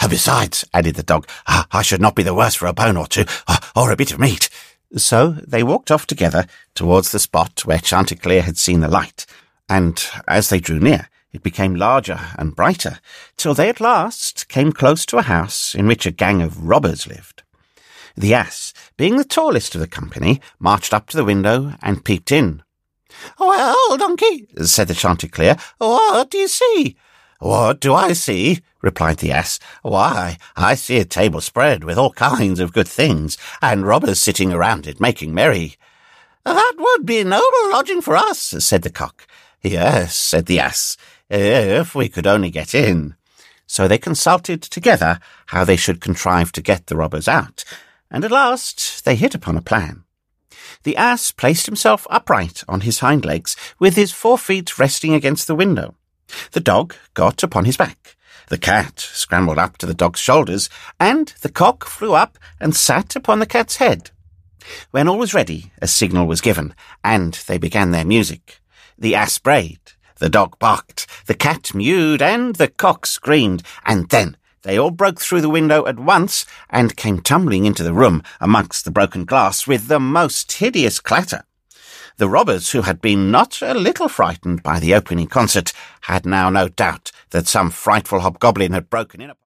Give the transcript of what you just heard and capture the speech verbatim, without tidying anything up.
Besides, added the dog, I should not be the worse for a bone or two, or a bit of meat. So they walked off together towards the spot where Chanticleer had seen the light, and as they drew near, it became larger and brighter, till they at last came close to a house in which a gang of robbers lived. The ass, being the tallest of the company, marched up to the window and peeped in. "Well, donkey," said the Chanticleer, "what do you see?" "What do I see?" replied the ass. "Why, I see a table spread with all kinds of good things, and robbers sitting around it making merry." "That would be noble lodging for us," said the cock. "Yes," said the ass, "if we could only get in." So they consulted together how they should contrive to get the robbers out, and at last they hit upon a plan. The ass placed himself upright on his hind legs, with his fore feet resting against the window. The dog got upon his back. The cat scrambled up to the dog's shoulders, and the cock flew up and sat upon the cat's head. When all was ready, a signal was given, and they began their music. The ass brayed, the dog barked, the cat mewed, and the cock screamed, and then they all broke through the window at once and came tumbling into the room amongst the broken glass with the most hideous clatter. The robbers, who had been not a little frightened by the opening concert, had now no doubt that some frightful hobgoblin had broken in upon